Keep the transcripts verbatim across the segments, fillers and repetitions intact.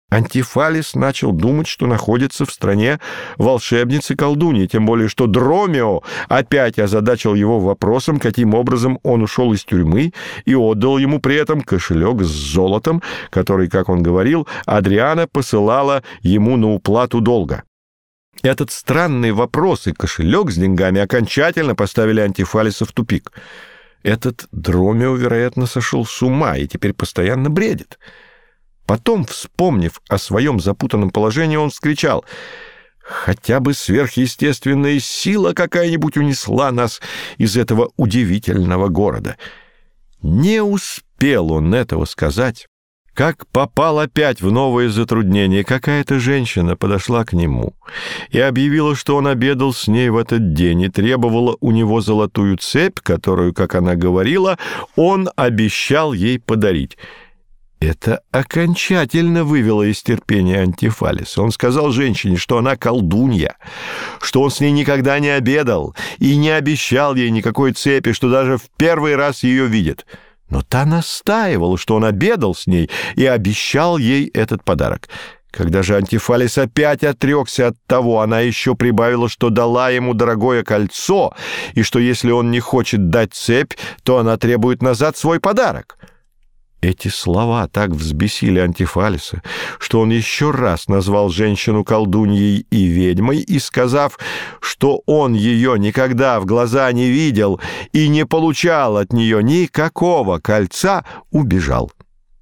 Антифалис начал думать, что находится в стране волшебницы-колдуньи, тем более что Дромео опять озадачил его вопросом, каким образом он ушел из тюрьмы, и отдал ему при этом кошелек с золотом, который, как он говорил, Адриана посылала ему на уплату долга. Этот странный вопрос и кошелек с деньгами окончательно поставили Антифалиса в тупик. Этот Дромео, вероятно, сошел с ума и теперь постоянно бредит. Потом, вспомнив о своем запутанном положении, он вскричал: «Хотя бы сверхъестественная сила какая-нибудь унесла нас из этого удивительного города». Не успел он этого сказать, как попал опять в новое затруднение. Какая-то женщина подошла к нему и объявила, что он обедал с ней в этот день и требовала у него золотую цепь, которую, как она говорила, он обещал ей подарить. Это окончательно вывело из терпения Антифалиса. Он сказал женщине, что она колдунья, что он с ней никогда не обедал и не обещал ей никакой цепи, что даже в первый раз ее видит. Но та настаивала, что он обедал с ней и обещал ей этот подарок. Когда же Антифалис опять отрекся от того, она еще прибавила, что дала ему дорогое кольцо, и что если он не хочет дать цепь, то она требует назад свой подарок. Эти слова так взбесили Антифалиса, что он еще раз назвал женщину колдуньей и ведьмой и, сказав, что он ее никогда в глаза не видел и не получал от нее никакого кольца, убежал.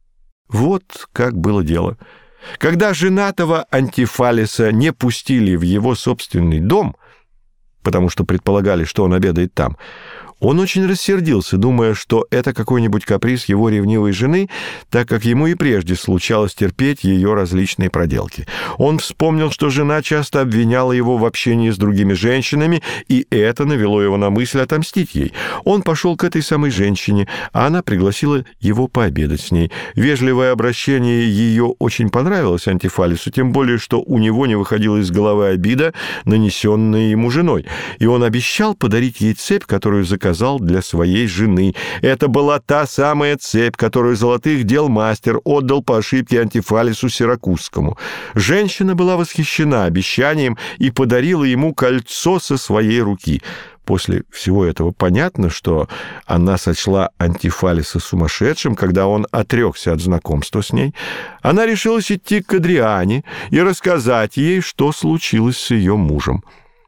Вот как было дело. Когда женатого Антифалиса не пустили в его собственный дом, потому что предполагали, что он обедает там, он очень рассердился, думая, что это какой-нибудь каприз его ревнивой жены, так как ему и прежде случалось терпеть ее различные проделки. Он вспомнил, что жена часто обвиняла его в общении с другими женщинами, и это навело его на мысль отомстить ей. Он пошел к этой самой женщине, а она пригласила его пообедать с ней. Вежливое обращение ее очень понравилось Антифалису, тем более, что у него не выходила из головы обида, нанесенная ему женой, и он обещал подарить ей цепь, которую заказал для своей жены. Это была та самая цепь, которую золотых дел мастер отдал по ошибке Антифалису Сиракузскому. Женщина была восхищена обещанием и подарила ему кольцо со своей руки. После всего этого понятно, что она сочла Антифалиса сумасшедшим, когда он отрекся от знакомства с ней. Она решилась идти к Адриане и рассказать ей, что случилось с ее мужем.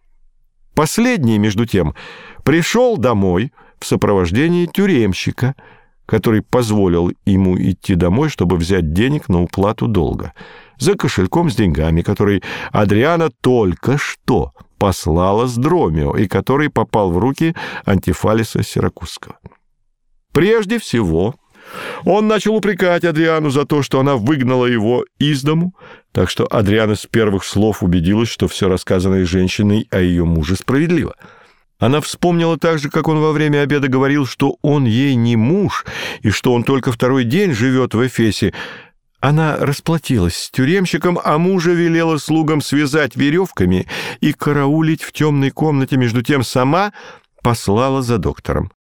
Последний, между тем, пришел домой в сопровождении тюремщика, который позволил ему идти домой, чтобы взять денег на уплату долга, за кошельком с деньгами, который Адриана только что послала с Дромео и который попал в руки Антифалиса Сиракузского. Прежде всего, он начал упрекать Адриану за то, что она выгнала его из дому, так что Адриана с первых слов убедилась, что все рассказанное женщиной о ее муже справедливо. Она вспомнила также, как он во время обеда говорил, что он ей не муж и что он только второй день живет в Эфесе. Она расплатилась с тюремщиком, а мужа велела слугам связать веревками и караулить в темной комнате, между тем сама послала за доктором.